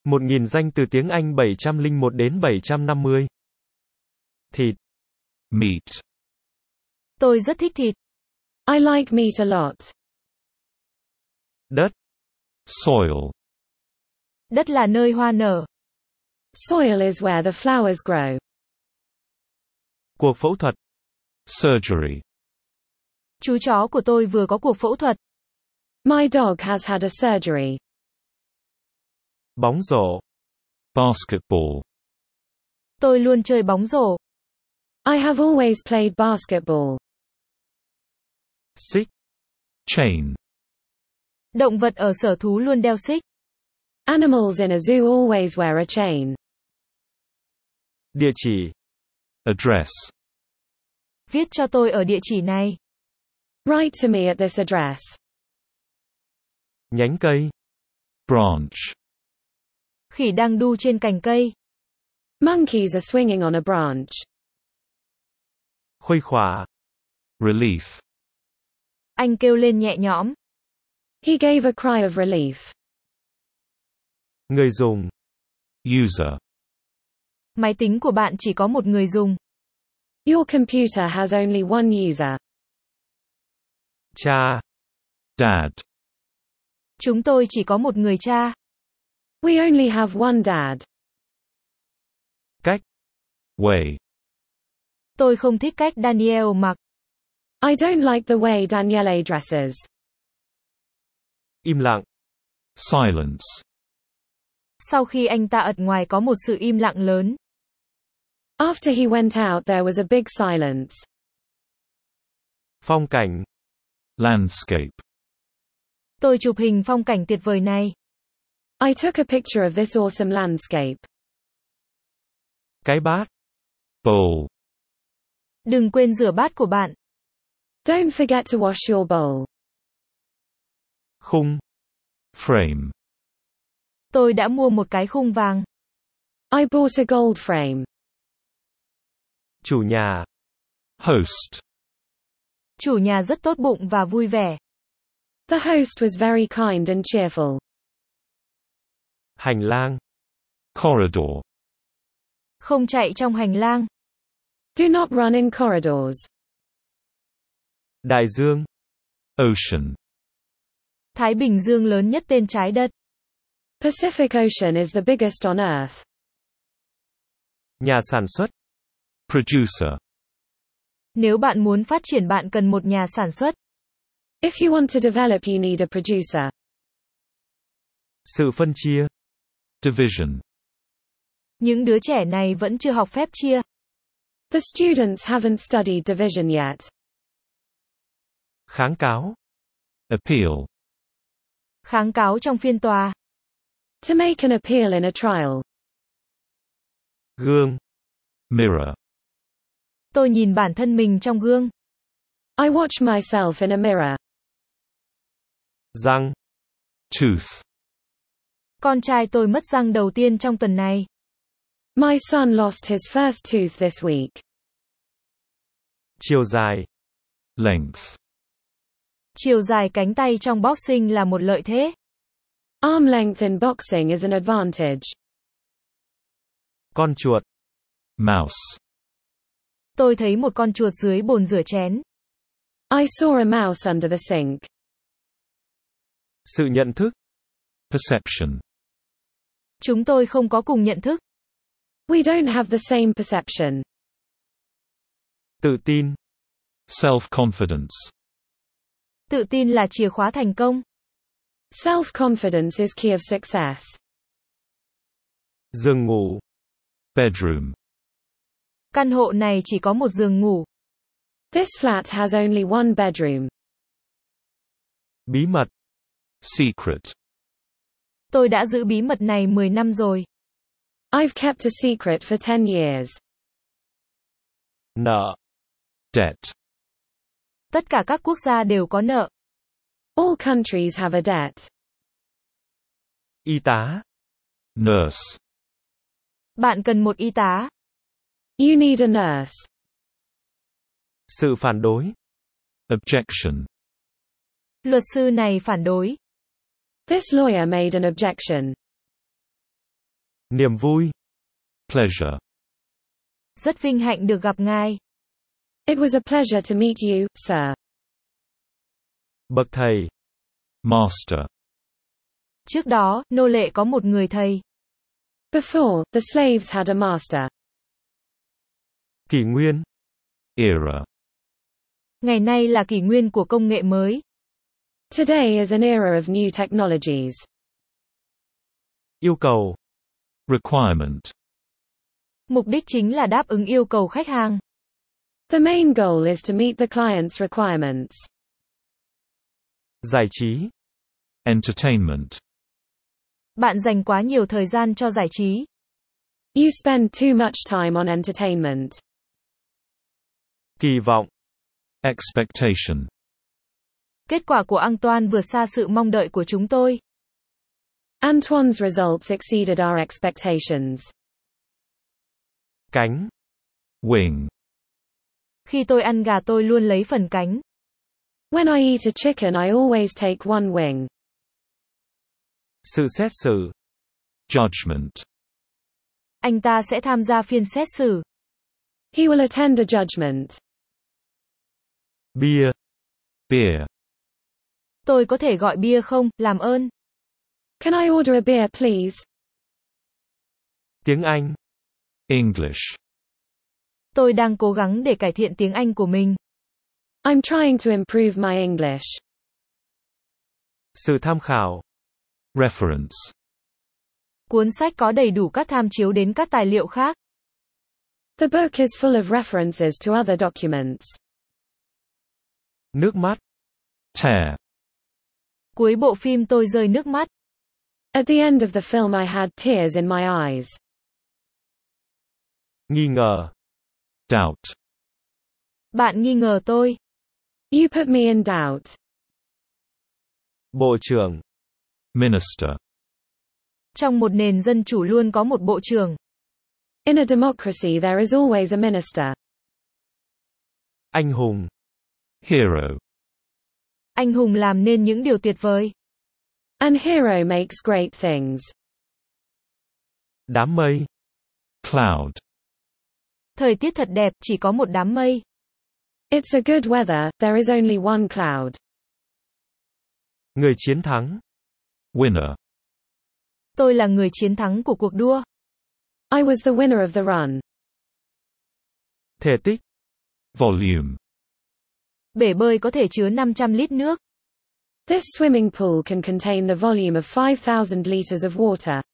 1000 danh từ tiếng Anh 701 đến 750. Thịt. Meat. Tôi rất thích thịt. I like meat a lot. Đất. Soil. Đất là nơi hoa nở. Soil is where the flowers grow. Cuộc phẫu thuật. Surgery. Chú chó của tôi vừa có cuộc phẫu thuật. My dog has had a surgery. Bóng rổ. Basketball. Tôi luôn chơi bóng rổ. I have always played basketball. Xích. Chain. Động vật ở sở thú luôn đeo xích. Animals in a zoo always wear a chain. Địa chỉ. Address. Viết cho tôi ở địa chỉ này. Write to me at this address. Nhánh cây. Branch. Khỉ đang đu trên cành cây. Monkeys are swinging on a branch. Khuây khỏa. Relief. Anh kêu lên nhẹ nhõm. He gave a cry of relief. Người dùng. User. Máy tính của bạn chỉ có một người dùng. Your computer has only one user. Cha. Dad. Chúng tôi chỉ có một người cha. We only have one dad. Cách. Way. Tôi không thích cách Daniel mặc. I don't like the way Daniele dresses. Im lặng. Silence. Sau khi anh ta ật ngoài có một sự im lặng lớn. After he went out there was a big silence. Phong cảnh. Landscape. Tôi chụp hình phong cảnh tuyệt vời này. I took a picture of this awesome landscape. Cái bát. Bowl. Đừng quên rửa bát của bạn. Don't forget to wash your bowl. Khung. Frame. Tôi đã mua một cái khung vàng. I bought a gold frame. Chủ nhà. Host. Chủ nhà rất tốt bụng và vui vẻ. The host was very kind and cheerful. Hành lang. Corridor. Không chạy trong hành lang. Do not run in corridors. Đại dương. Ocean. Thái Bình Dương lớn nhất trên trái đất. Pacific Ocean is the biggest on Earth. Nhà sản xuất. Producer. Nếu bạn muốn phát triển bạn cần một nhà sản xuất. If you want to develop you need a producer. Sự phân chia. Division. Những đứa trẻ này vẫn chưa học phép chia. The students haven't studied division yet. Kháng cáo. Appeal. Kháng cáo trong phiên tòa. To make an appeal in a trial. Gương. Mirror. Tôi nhìn bản thân mình trong gương. I watch myself in a mirror. Răng. Tooth. Con trai tôi mất răng đầu tiên trong tuần này. My son lost his first tooth this week. Chiều dài. Length. Chiều dài cánh tay trong boxing là một lợi thế. Arm length in boxing is an advantage. Con chuột. Mouse. Tôi thấy một con chuột dưới bồn rửa chén. I saw a mouse under the sink. Sự nhận thức. Perception. Chúng tôi không có cùng nhận thức. We don't have the same perception. Tự tin. Self-confidence. Tự tin là chìa khóa thành công. Self-confidence is key of success. Giường ngủ. Bedroom. Căn hộ này chỉ có một giường ngủ. This flat has only one bedroom. Bí mật. Secret. Tôi đã giữ bí mật này 10 năm rồi. I've kept a secret for 10 years. Nợ. Debt. Tất cả các quốc gia đều có nợ. All countries have a debt. Y tá. Nurse. Bạn cần một y tá. You need a nurse. Sự phản đối. Objection. Luật sư này phản đối. This lawyer made an objection. Niềm vui. Pleasure. Rất vinh hạnh được gặp ngài. It was a pleasure to meet you, sir. Bậc thầy. Master. Trước đó, nô lệ có một người thầy. Before, the slaves had a master. Kỷ nguyên. Era. Ngày nay là kỷ nguyên của công nghệ mới. Today is an era of new technologies. Yêu cầu. Requirement. Mục đích chính là đáp ứng yêu cầu khách hàng. The main goal is to meet the client's requirements. Giải trí. Entertainment. Bạn dành quá nhiều thời gian cho giải trí. You spend too much time on entertainment. Kỳ vọng. Expectation. Kết quả của Antoine vượt xa sự mong đợi của chúng tôi. Antoine's results exceeded our expectations. Cánh. Wing. Khi tôi ăn gà tôi luôn lấy phần cánh. When I eat a chicken, I always take one wing. Sự xét xử. Judgment. Anh ta sẽ tham gia phiên xét xử. He will attend a judgment. Bia. Beer. Tôi có thể gọi bia không, làm ơn. Can I order a beer, please? Tiếng Anh. English. Tôi đang cố gắng để cải thiện tiếng Anh của mình. I'm trying to improve my English. Sự tham khảo. Reference. Cuốn sách có đầy đủ các tham chiếu đến các tài liệu khác. The book is full of references to other documents. Nước mắt. Tear. Cuối bộ phim tôi rơi nước mắt. At the end of the film, I had tears in my eyes. Nghi ngờ. Doubt. Bạn nghi ngờ tôi. You put me in doubt. Bộ trưởng. Minister. Trong một nền dân chủ luôn có một bộ trưởng. In a democracy, there is always a minister. Anh hùng. Hero. Anh hùng làm nên những điều tuyệt vời. An hero makes great things. Đám mây. Cloud. Thời tiết thật đẹp, chỉ có một đám mây. It's a good weather, there is only one cloud. Người chiến thắng. Winner. Tôi là người chiến thắng của cuộc đua. I was the winner of the run. Thể tích. Volume. Bể bơi có thể chứa 500 lít nước. This swimming pool can contain the volume of 5,000 liters of water.